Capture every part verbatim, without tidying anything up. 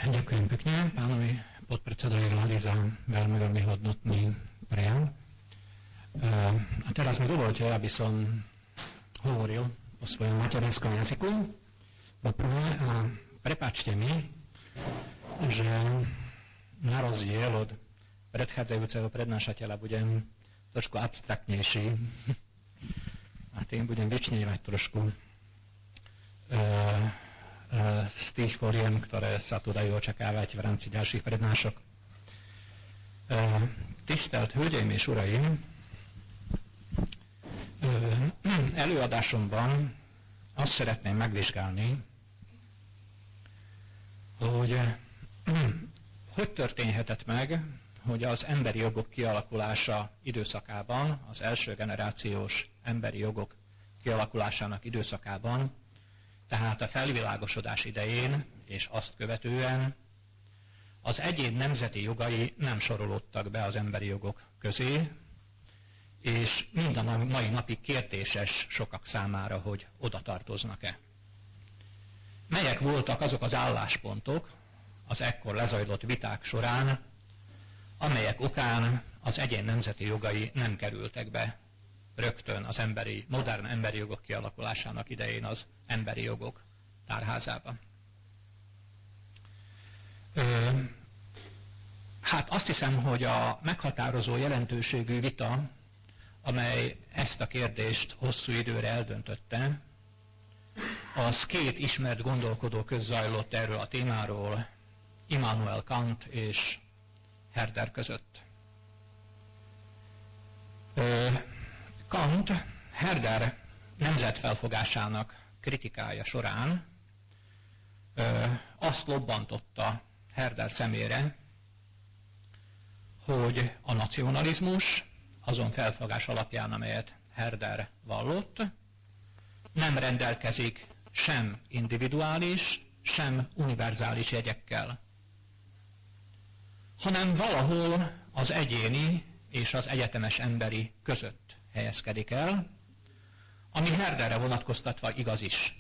Ďakujem pekne pánovi podpredsedovi vlády za veľmi, veľmi hodnotný prejav. A teraz mi dovolte, aby som hovoril o svojom materinskom jazyku. Poprvé, a prepáčte mi, že na rozdiel od predchádzajúceho prednášateľa budem trošku abstraktnejší a tým budem vyčnievať trošku e, e, z tých foriem, ktoré sa tu dajú očakávať v rámci ďalších prednášok. E, tisztelt Hölgyeim és Uraim! Előadásomban azt szeretném megvizsgálni, hogy hogy történhetett meg, hogy az emberi jogok kialakulása időszakában, az első generációs emberi jogok kialakulásának időszakában, tehát a felvilágosodás idején és azt követően az egyén nemzeti jogai nem sorolódtak be az emberi jogok közé, és mind a mai napig kérdéses sokak számára, hogy oda tartoznak-e. Melyek voltak azok az álláspontok az ekkor lezajlott viták során, amelyek okán az egyén nemzeti jogai nem kerültek be rögtön az emberi, modern emberi jogok kialakulásának idején az emberi jogok tárházába. Ö, hát azt hiszem, hogy a meghatározó jelentőségű vita, amely ezt a kérdést hosszú időre eldöntötte, az két ismert gondolkodó közt zajlott erről a témáról, Immanuel Kant és Herder között. Kant Herder nemzetfelfogásának kritikája során azt lobbantotta Herder szemére, hogy a nacionalizmus azon felfogás alapján, amelyet Herder vallott, nem rendelkezik sem individuális, sem univerzális jegyekkel, hanem valahol az egyéni és az egyetemes emberi között helyezkedik el, ami Herderre vonatkoztatva igaz is.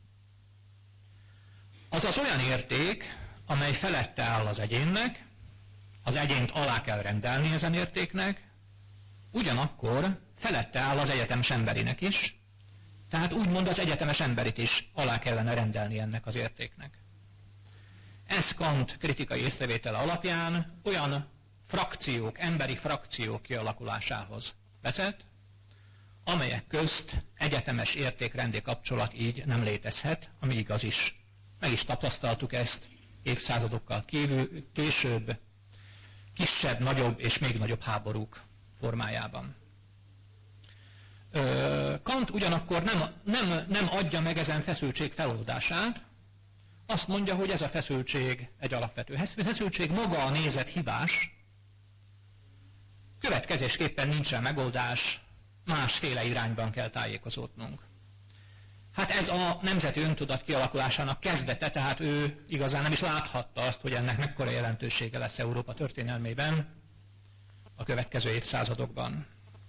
Azaz olyan érték, amely felette áll az egyénnek, az egyént alá kell rendelni ezen értéknek, ugyanakkor felette áll az egyetemes emberinek is, tehát úgymond az egyetemes emberit is alá kellene rendelni ennek az értéknek. Ez Kant kritikai észrevétele alapján olyan frakciók, emberi frakciók kialakulásához vezet, amelyek közt egyetemes értékrendi kapcsolat így nem létezhet, ami igaz is. Meg is tapasztaltuk ezt évszázadokkal kívül, később, kisebb, nagyobb és még nagyobb háborúk formájában. Kant ugyanakkor nem, nem, nem adja meg ezen feszültség feloldását, azt mondja, hogy ez a feszültség egy alapvető feszültség, maga a nézet hibás, következésképpen nincsen megoldás, másféle irányban kell tájékozódnunk. Hát ez a nemzeti öntudat kialakulásának kezdete, tehát ő igazán nem is láthatta azt, hogy ennek mekkora jelentősége lesz Európa történelmében a következő évszázadokban.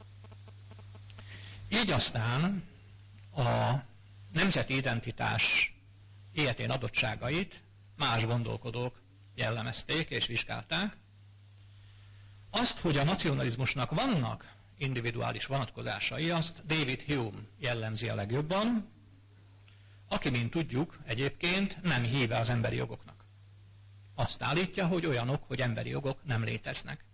Így aztán a nemzeti identitás ilyetén adottságait más gondolkodók jellemezték és vizsgálták. Azt, hogy a nacionalizmusnak vannak individuális vonatkozásai, azt David Hume jellemzi a legjobban, aki, mint tudjuk, egyébként nem híve az emberi jogoknak. Azt állítja, hogy olyanok, hogy emberi jogok nem léteznek.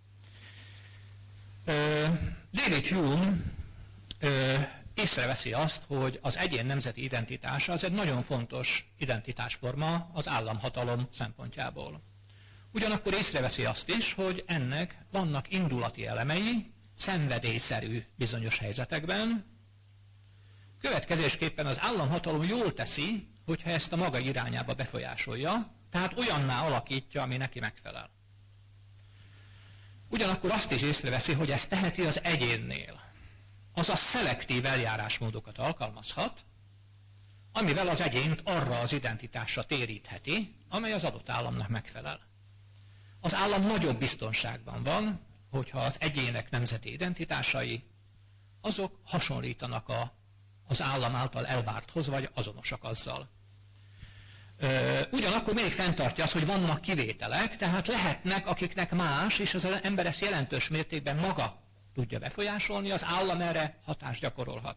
David Hume észreveszi azt, hogy az egyén nemzeti identitása az egy nagyon fontos identitásforma az államhatalom szempontjából. Ugyanakkor észreveszi azt is, hogy ennek vannak indulati elemei, szenvedélyszerű bizonyos helyzetekben. Következésképpen az államhatalom jól teszi, hogyha ezt a maga irányába befolyásolja, tehát olyanná alakítja, ami neki megfelel. Ugyanakkor azt is észreveszi, hogy ezt teheti az egyénnél. Azaz szelektív eljárásmódokat alkalmazhat, amivel az egyént arra az identitásra térítheti, amely az adott államnak megfelel. Az állam nagyobb biztonságban van, hogyha az egyének nemzeti identitásai, azok hasonlítanak a, az állam által elvárthoz, vagy azonosak azzal. Ugyanakkor Ugyanakkor mindig fenntartja azt, hogy vannak kivételek, tehát lehetnek, akiknek más, és az ember ezt jelentős mértékben maga tudja befolyásolni, az állam erre hatást gyakorolhat.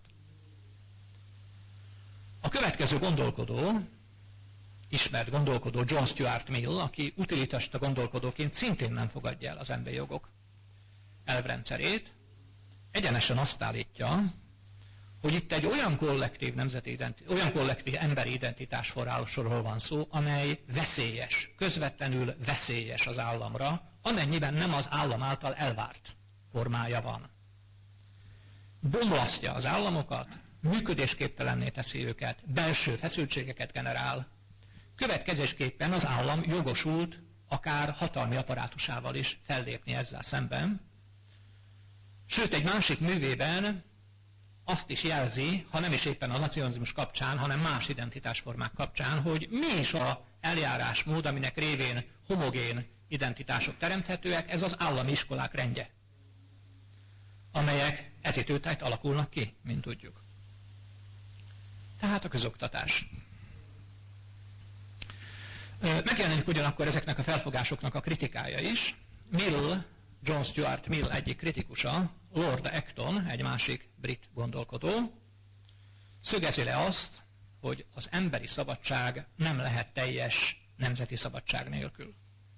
A következő gondolkodó, ismert gondolkodó John Stuart Mill, aki utilitasta gondolkodóként szintén nem fogadja el az emberi jogok elvrendszerét, egyenesen azt állítja, hogy itt egy olyan kollektív, nemzeti identi- olyan kollektív emberi identitás forrásról van szó, amely veszélyes, közvetlenül veszélyes az államra, amennyiben nem az állam által elvárt formája van. Bomlasztja az államokat, működésképtelenné teszi őket, belső feszültségeket generál. Következésképpen az állam jogosult akár hatalmi apparátusával is fellépni ezzel szemben. Sőt, egy másik művében azt is jelzi, ha nem is éppen a nacionalizmus kapcsán, hanem más identitásformák kapcsán, hogy mi is az eljárásmód, aminek révén homogén identitások teremthetőek, ez az állami iskolák rendje, amelyek ezitőtájt alakulnak ki, mint tudjuk. Tehát a közoktatás. Megjelenik ugyanakkor ezeknek a felfogásoknak a kritikája is. Mill, John Stuart Mill egyik kritikusa, Lord Acton, egy másik brit gondolkodó, szögezi le azt, hogy az emberi szabadság nem lehet teljes nemzeti szabadság nélkül.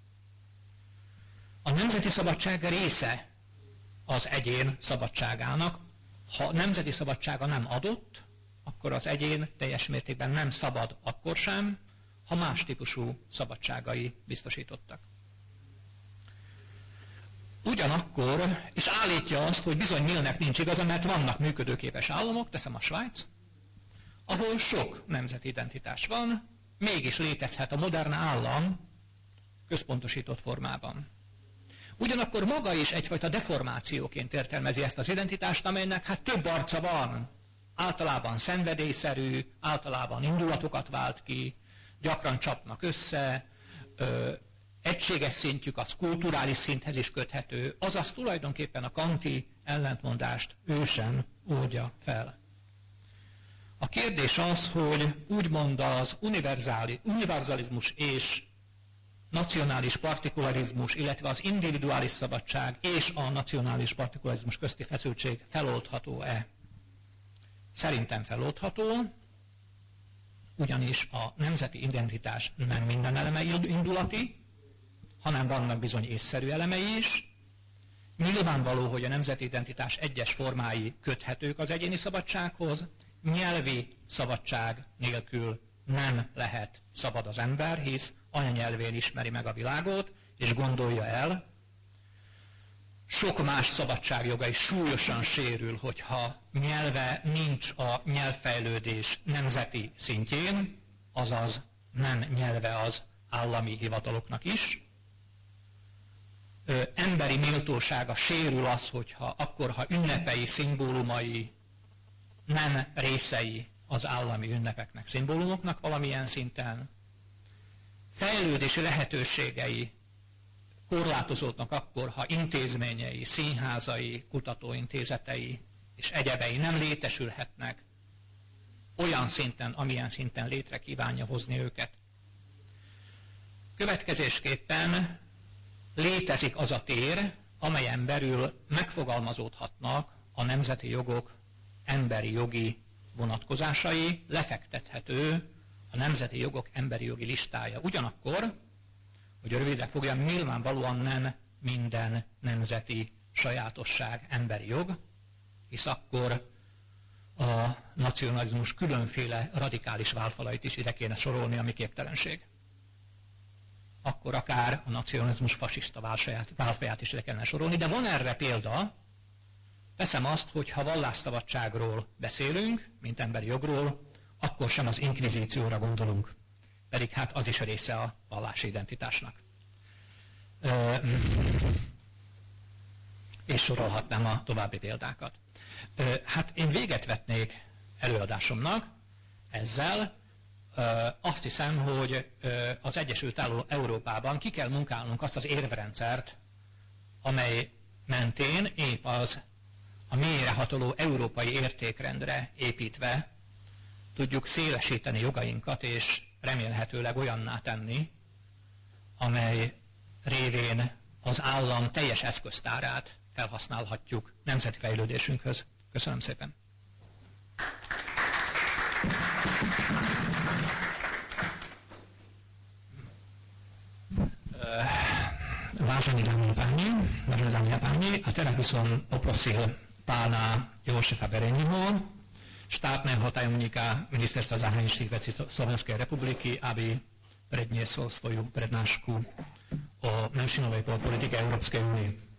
A nemzeti szabadság része az egyén szabadságának. Ha nemzeti szabadsága nem adott, akkor az egyén teljes mértékben nem szabad akkor sem, ha más típusú szabadságai biztosítottak. Ugyanakkor, és állítja azt, hogy bizony Millnek nincs igaza, mert vannak működőképes államok, teszem a Svájc, ahol sok nemzeti identitás van, mégis létezhet a modern állam központosított formában. Ugyanakkor maga is egyfajta deformációként értelmezi ezt az identitást, amelynek hát több arca van, általában szenvedélyszerű, általában indulatokat vált ki, gyakran csapnak össze, ö, egységes szintjük az kulturális szinthez is köthető, azaz tulajdonképpen a kanti ellentmondást ő sem oldja fel. A kérdés az, hogy úgymond az univerzalizmus és nacionális partikularizmus, illetve az individuális szabadság és a nacionális partikularizmus közti feszültség feloldható-e? Szerintem feloldható, ugyanis a nemzeti identitás nem minden eleme indulati, hanem vannak bizony észszerű elemei is. Nyilvánvaló, hogy a nemzeti identitás egyes formái köthetők az egyéni szabadsághoz, nyelvi szabadság nélkül nem lehet szabad az ember, hisz anyanyelvén ismeri meg a világot, és gondolja el, sok más szabadságjoga is súlyosan sérül, hogyha nyelve nincs a nyelvfejlődés nemzeti szintjén, azaz nem nyelve az állami hivataloknak is. Ö, emberi méltósága sérül az, hogyha akkor, ha ünnepei, szimbólumai nem részei az állami ünnepeknek, szimbólumoknak valamilyen szinten. Fejlődési lehetőségei korlátozódnak akkor, ha intézményei, színházai, kutatóintézetei és egyebei nem létesülhetnek olyan szinten, amilyen szinten létre kívánja hozni őket. Következésképpen létezik az a tér, amelyen belül megfogalmazódhatnak a nemzeti jogok emberi jogi vonatkozásai, lefektethető a nemzeti jogok emberi jogi listája. Ugyanakkor, hogy rövidre fogjam, nyilvánvalóan nem minden nemzeti sajátosság emberi jog, hisz akkor a nacionalizmus különféle radikális válfalait is ide kéne sorolni, ami képtelenség. Akkor akár a nacionalizmus fasiszta válfaját is ide kellene sorolni, de van erre példa. Teszem azt, hogy ha vallásszabadságról beszélünk, mint emberi jogról, akkor sem az inkvizícióra gondolunk. Pedig hát az is része a vallási identitásnak. Ö, és sorolhatnám a további példákat. Ö, hát én véget vetnék előadásomnak ezzel. Ö, azt hiszem, hogy ö, az Egyesült Európában ki kell munkálnunk azt az érvrendszert, amely mentén épp az a mélyrehatoló európai értékrendre építve tudjuk szélesíteni jogainkat, és remélhetőleg olyanná tenni, amely révén az állam teljes eszköztárát felhasználhatjuk nemzeti fejlődésünkhöz. Köszönöm szépen! Vážený dámy a páni, vážené dámy a páni, a teraz by som poprosil pána Jozefa Bereního, štátneho tajomníka Ministerstva zahraničných vecí Slovenskej republiky, aby predniesol svoju prednášku o menšinovej politike Európskej únie.